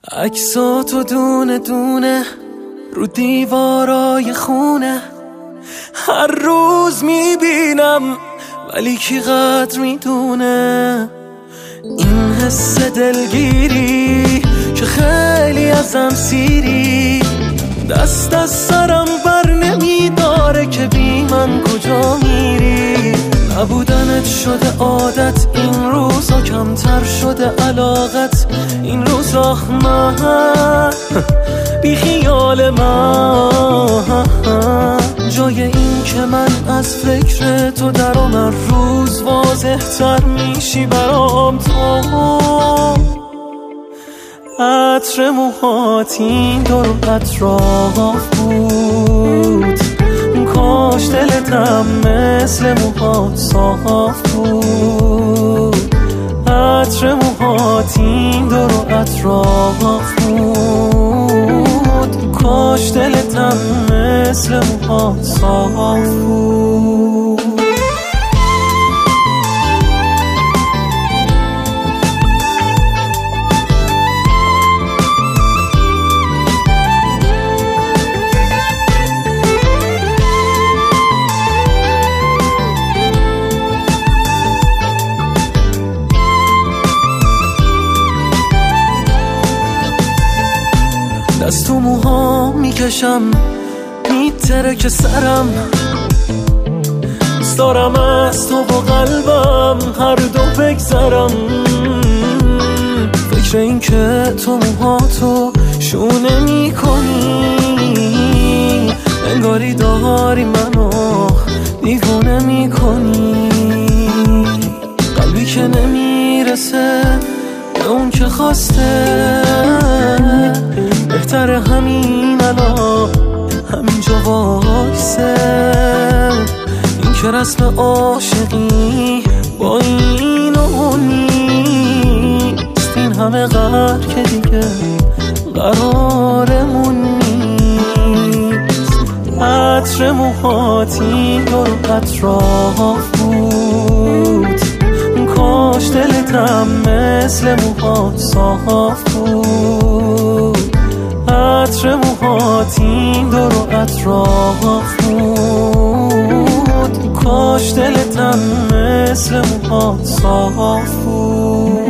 عکساتو دونه دونه رو دیوارای خونه هر روز میبینم، ولی کی قدر میدونه این حس دلگیری که خیلی ازم سیری، دست از سرم بر نمیداره که بی من کجا میری. نبودنت شده عادت، این روزا کمتر شده علاقت، این روزا من بی خیال من جای این که من از فکر تو درام هر روز واضح تر میشی برام. تو عطر موهات این دور اطراف بود، کاش دلتم مثل موهات صاف بود. عطر موهات این دور اطراف بود، کاش دلتم مثل موهات صاف بود. دست تو موها میکشم میترکه سرم، دوست دارم از تو و قلبم هر دو بگذرم. فکر این که تو موهاتو شونه میکنی، انگاری داری منو دیوونه میکنی. قلبی که نمیرسه به اون که خواسته، بهتر همین الان همینجا وایسه. این که رسم عاشقی با این و اون نیست، این همه قرار که دیگه قرارمون نیست. عطر موهات این دور اطراف بود، کاش دلتم مثل موهات صاف بود. عطر موهات این دور اطراف بود، کاش دلتم مثل موهات صاف بود.